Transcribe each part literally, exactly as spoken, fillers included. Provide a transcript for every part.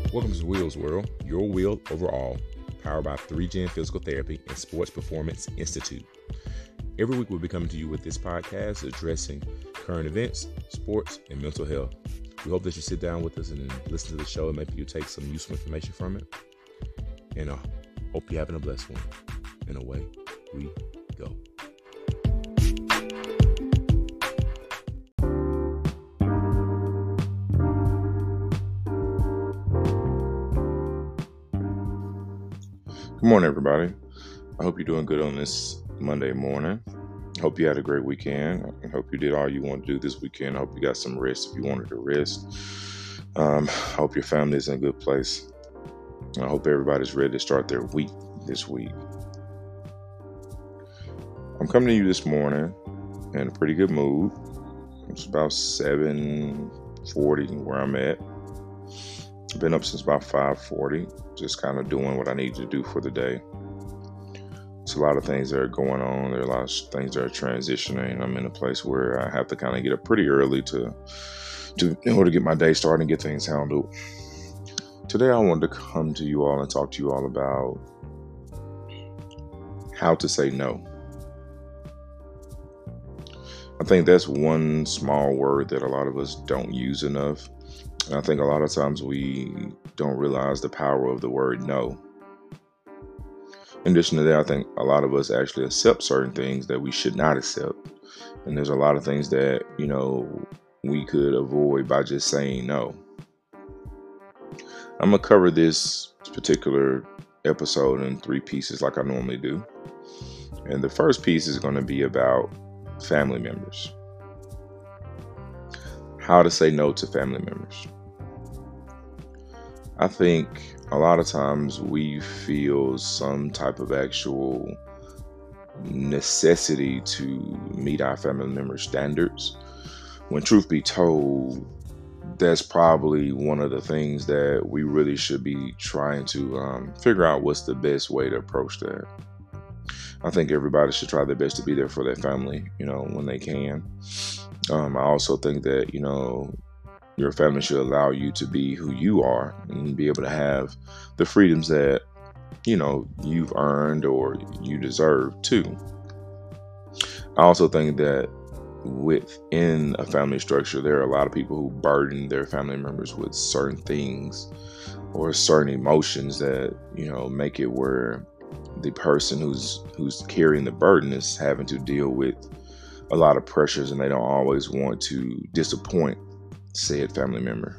Welcome to Wheels World, your wheel overall, powered by three gen Physical Therapy and Sports Performance Institute. Every week we'll be coming to you with this podcast addressing current events, sports, and mental health. We hope that you sit down with us and listen to the show and maybe you take some useful information from it. And I hope you're having a blessed one. And away we go. Good morning, everybody. I hope you're doing good on this Monday morning. Hope you had a great weekend. I hope you did all you want to do this weekend. I hope you got some rest if you wanted to rest. Um, I hope your family is in a good place. I hope everybody's ready to start their week this week. I'm coming to you this morning in a pretty good mood. It's about seven forty where I'm at. I've been up since about five forty, just kind of doing what I need to do for the day. It's a lot of things that are going on. There are a lot of things that are transitioning. I'm in a place where I have to kind of get up pretty early to, to in order to get my day started and get things handled. Today I wanted to come to you all and talk to you all about how to say no. I think that's one small word that a lot of us don't use enough. And I think a lot of times we don't realize the power of the word no. In addition to that, I think a lot of us actually accept certain things that we should not accept. And there's a lot of things that, you know, we could avoid by just saying no. I'm going to cover this particular episode in three pieces like I normally do. And the first piece is going to be about family members. How to say no to family members. I think a lot of times we feel some type of actual necessity to meet our family members' standards, when truth be told, that's probably one of the things that we really should be trying to um, figure out what's the best way to approach that. I think everybody should try their best to be there for their family, you know, when they can. Um, I also think that, you know, your family should allow you to be who you are and be able to have the freedoms that, you know, you've earned or you deserve too. I also think that within a family structure, there are a lot of people who burden their family members with certain things or certain emotions that, you know, make it where the person who's who's carrying the burden is having to deal with a lot of pressures, and they don't always want to disappoint said family member.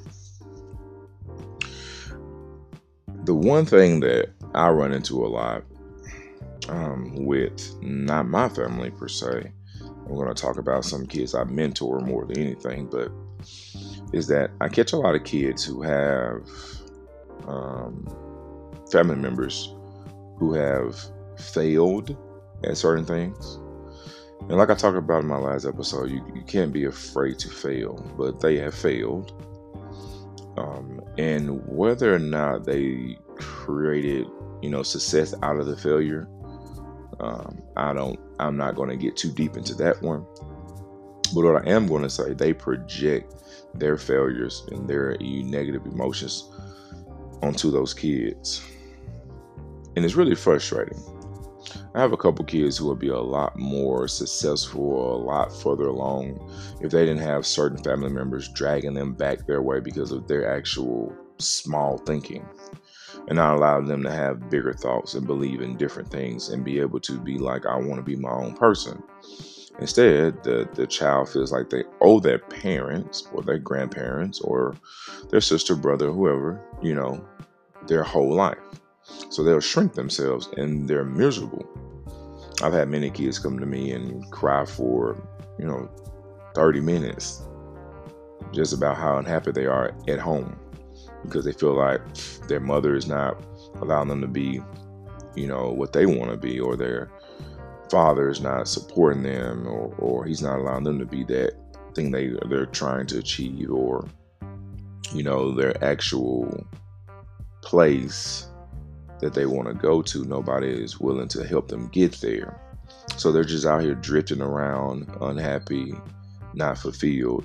The one thing that I run into a lot um, with not my family per se, I'm going to talk about some kids I mentor more than anything, but is that I catch a lot of kids who have um, family members who have failed at certain things. And like I talked about in my last episode, you, you can't be afraid to fail, but they have failed. Um, and whether or not they created, you know, success out of the failure, um, I don't, I'm not going to get too deep into that one. But what I am going to say, they project their failures and their negative emotions onto those kids. And it's really frustrating. I have a couple kids who would be a lot more successful or a lot further along if they didn't have certain family members dragging them back their way because of their actual small thinking, and not allowing them to have bigger thoughts and believe in different things and be able to be like, I want to be my own person. Instead, the, the child feels like they owe their parents or their grandparents or their sister, brother, whoever, you know, their whole life. So they'll shrink themselves and they're miserable. I've had many kids come to me and cry for, you know, thirty minutes just about how unhappy they are at home because they feel like their mother is not allowing them to be, you know, what they want to be, or their father is not supporting them, or, or he's not allowing them to be that thing they, they're trying to achieve, or, you know, their actual place that they want to go to. Nobody is willing to help them get there. So they're just out here drifting around, unhappy, not fulfilled.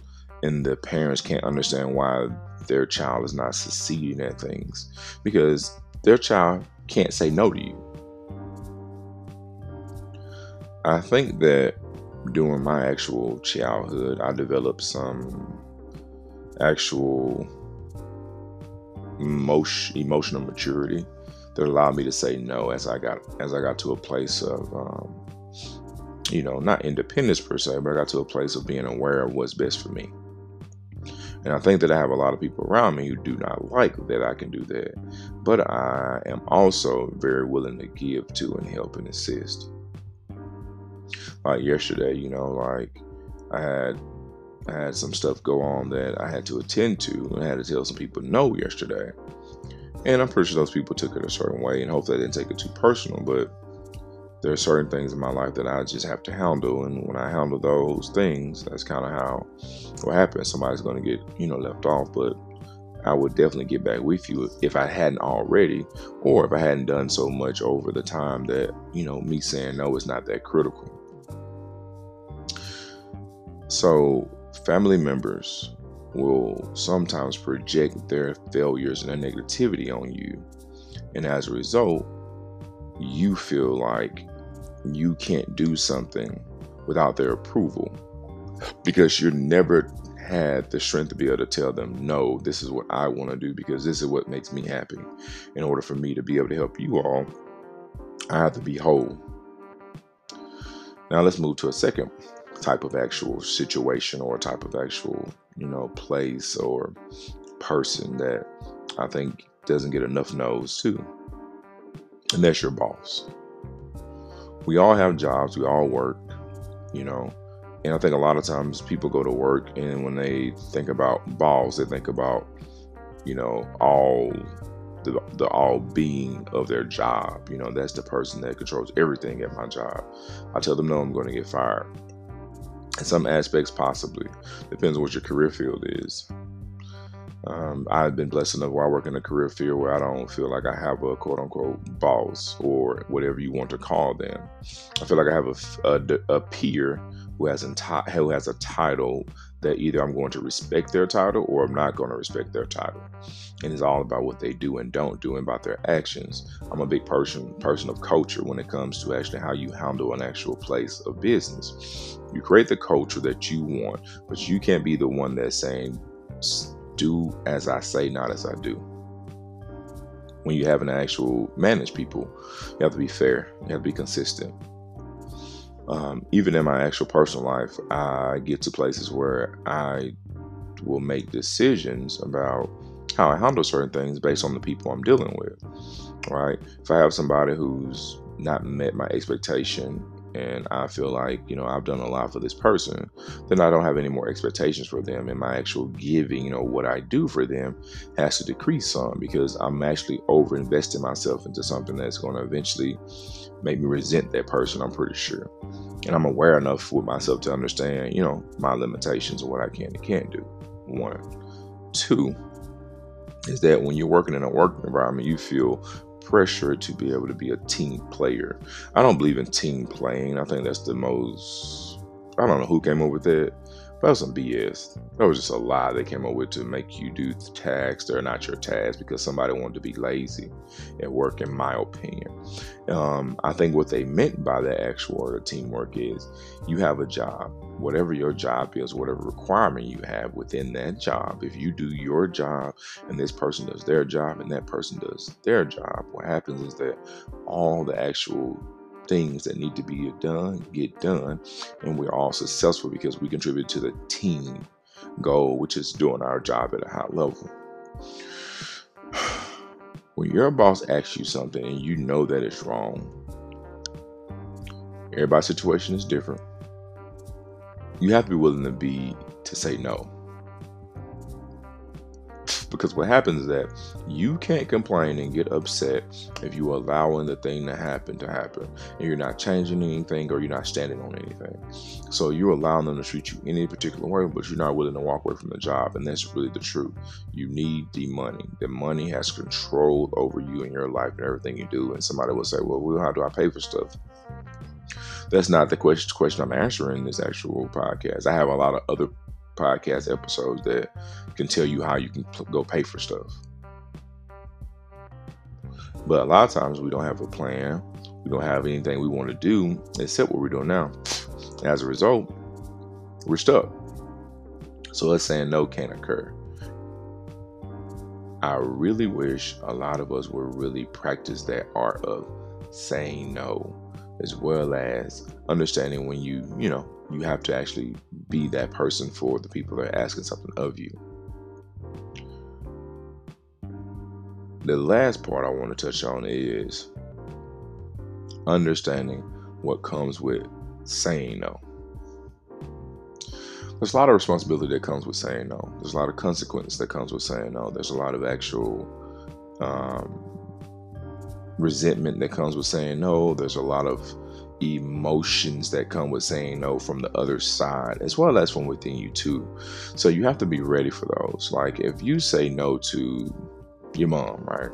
and the parents can't understand why their child is not succeeding at things because their child can't say no to you. I think that during my actual childhood, I developed some actual emotion, emotional maturity that allowed me to say no as I got as I got to a place of, um, you know, not independence per se, but I got to a place of being aware of what's best for me. And I think that I have a lot of people around me who do not like that I can do that, but I am also very willing to give to and help and assist. Like yesterday, you know, like I had I had some stuff go on that I had to attend to, and I had to tell some people no yesterday. And I'm pretty sure those people took it a certain way, and hopefully they didn't take it too personal. But there are certain things in my life that I just have to handle, and when I handle those things, that's kind of how what happens. Somebody's going to get, you know, left off, but I would definitely get back with you if I hadn't already, or if I hadn't done so much over the time that, you know, me saying no is not that critical. So family members will sometimes project their failures and their negativity on you. And as a result, you feel like you can't do something without their approval because you never had the strength to be able to tell them, no, this is what I want to do because this is what makes me happy. In order for me to be able to help you all, I have to be whole. Now let's move to a second type of actual situation or type of actual, you know, place or person that I think doesn't get enough no's too. And that's your boss. We all have jobs, we all work, you know, and I think a lot of times people go to work and when they think about boss, they think about, you know, all the, the all being of their job. You know, that's the person that controls everything at my job. I tell them no, I'm going to get fired. In some aspects, possibly. Depends on what your career field is. Um, I've been blessed enough where I work in a career field where I don't feel like I have a quote unquote boss or whatever you want to call them. I feel like I have a, a, a peer who has, enti- who has a title that either I'm going to respect their title or I'm not going to respect their title. And it's all about what they do and don't do and about their actions. I'm a big person, person of culture when it comes to actually how you handle an actual place of business. You create the culture that you want, but you can't be the one that's saying, do as I say, not as I do. When you have an actual manage people, you have to be fair. You have to be consistent. Um, even in my actual personal life, I get to places where I will make decisions about how I handle certain things based on the people I'm dealing with, right? If I have somebody who's not met my expectation and I feel like, you know, I've done a lot for this person, then I don't have any more expectations for them. And my actual giving, you know, what I do for them has to decrease some because I'm actually over investing myself into something that's going to eventually make me resent that person, I'm pretty sure. And I'm aware enough with myself to understand, you know, my limitations and what I can and can't do. One. Two is that when you're working in a work environment, you feel pressure to be able to be a team player. I don't believe in team playing. I think that's the most, I don't know who came up with that, but that was some B S. That was just a lie they came up with to make you do tasks that are not your tasks because somebody wanted to be lazy at work, in my opinion. Um, I think what they meant by that actual word of teamwork is you have a job, whatever your job is, whatever requirement you have within that job. If you do your job and this person does their job and that person does their job, what happens is that all the actual things that need to be done get done, and we're all successful because we contribute to the team goal, which is doing our job at a high level. When your boss asks you something and you know that it's wrong, everybody's situation is different. You have to be willing to be to say no. Because what happens is that you can't complain and get upset if you're allowing the thing to happen to happen and you're not changing anything or you're not standing on anything. So you're allowing them to treat you any particular way, but you're not willing to walk away from the job. And that's really the truth. You need the money. The money has control over you and your life and everything you do. And somebody will say, well, well how do I pay for stuff? That's not the question, question I'm answering in this actual podcast. I have a lot of other podcast episodes that can tell you how you can pl- go pay for stuff. But a lot of times we don't have a plan. We don't have anything we want to do except what we're doing now. As a result, we're stuck. So us saying no can't occur. I really wish a lot of us would really practice that art of saying no, as well as understanding when you, you know, you have to actually be that person for the people that are asking something of you. The last part I want to touch on is understanding what comes with saying no. There's a lot of responsibility that comes with saying no. There's a lot of consequence that comes with saying no. There's a lot of actual um, resentment that comes with saying no. There's a lot of emotions that come with saying no from the other side, as well as from within you too. So you have to be ready for those. Like if you say no to your mom, right?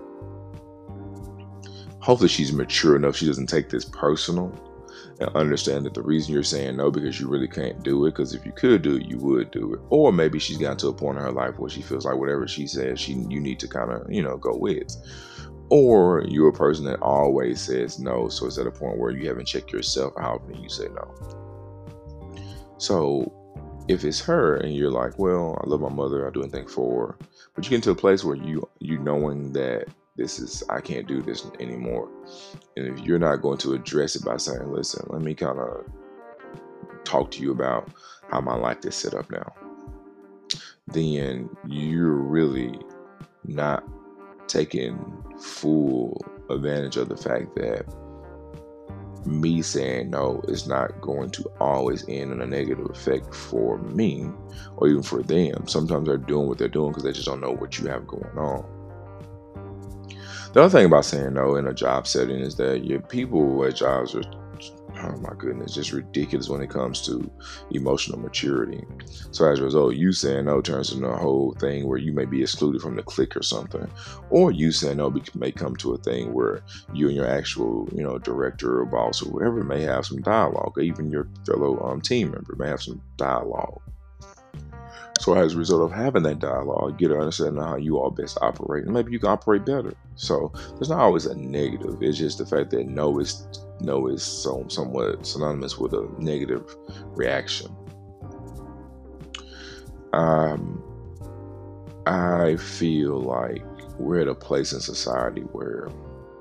Hopefully she's mature enough she doesn't take this personal and understand that the reason you're saying no because you really can't do it, because if you could do it, you would do it. Or maybe she's gotten to a point in her life where she feels like whatever she says, she you need to kind of, you know, go with. Or you're a person that always says no, so it's at a point where you haven't checked yourself how often you say no. So if it's her and you're like, well, I love my mother, I do anything for her, but you get into a place where you you knowing that this is, I can't do this anymore. And if you're not going to address it by saying, listen, let me kind of talk to you about how my life is set up now, then you're really not taking full advantage of the fact that me saying no is not going to always end in a negative effect for me or even for them. Sometimes they're doing what they're doing because they just don't know what you have going on. The other thing about saying no in a job setting is that your people at jobs are, oh my goodness, just ridiculous when it comes to emotional maturity. So as a result, you saying no turns into a whole thing where you may be excluded from the clique or something. Or you saying no may come to a thing where you and your actual, you know, director or boss or whoever may have some dialogue, or even your fellow um, team member may have some dialogue. So as a result of having that dialogue, get an understanding of how you all best operate, and maybe you can operate better. So there's not always a negative. It's just the fact that no is no is so somewhat synonymous with a negative reaction. Um, I feel like we're at a place in society where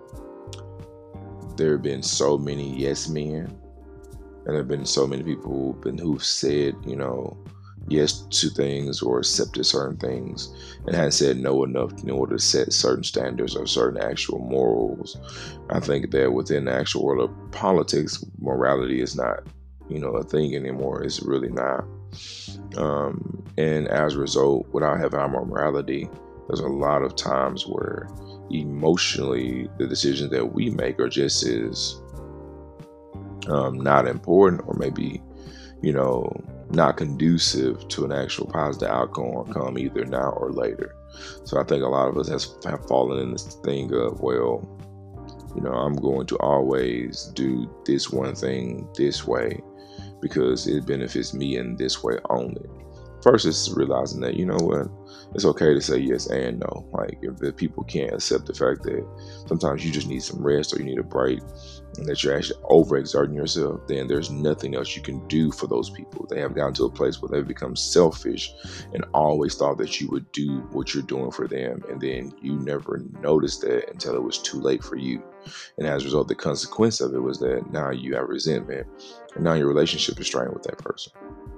there have been so many yes men, and there have been so many people who've been who've said, you know, yes to things or accepted certain things and hadn't said no enough in order to set certain standards or certain actual morals. I think that within the actual world of politics, morality is not, you know, a thing anymore. It's really not. Um, and as a result, without having our morality, there's a lot of times where emotionally the decisions that we make are just as um, not important, or maybe, you know, not conducive to an actual positive outcome or come either now or later. So I think a lot of us has, have fallen in this thing of, well, you know, I'm going to always do this one thing this way because it benefits me in this way only. First, it's realizing that, you know what, it's okay to say yes and no. Like if the people can't accept the fact that sometimes you just need some rest or you need a break, and that you're actually overexerting yourself, then there's nothing else you can do for those people. They have gotten to a place where they've become selfish and always thought that you would do what you're doing for them, and then you never noticed that until it was too late for you. And as a result, the consequence of it was that now you have resentment, and now your relationship is strained with that person.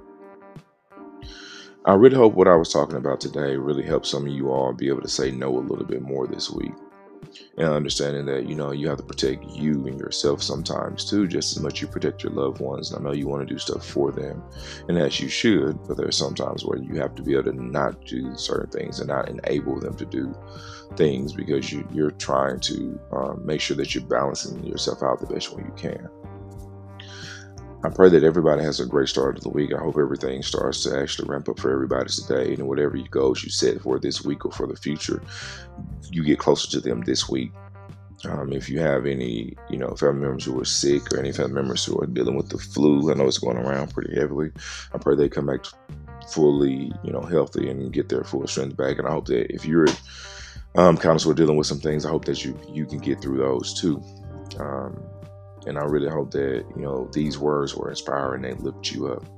I really hope what I was talking about today really helped some of you all be able to say no a little bit more this week. And understanding that, you know, you have to protect you and yourself sometimes too, just as much you protect your loved ones. And I know you want to do stuff for them, and as you should, but there's sometimes where you have to be able to not do certain things and not enable them to do things because you, you're trying to um, make sure that you're balancing yourself out the best way you can. I pray that everybody has a great start of the week. I hope everything starts to actually ramp up for everybody today. And whatever goals you set for this week or for the future, you get closer to them this week. Um, if you have any, you know, family members who are sick or any family members who are dealing with the flu, I know it's going around pretty heavily. I pray they come back fully, you know, healthy and get their full strength back. And I hope that if you're um, kind of sort of dealing with some things, I hope that you you can get through those too. Um, and I really hope that, you know, these words were inspiring, they lift you up.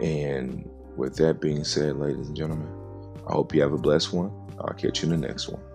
And with that being said, ladies and gentlemen, I hope you have a blessed one. I'll catch you in the next one.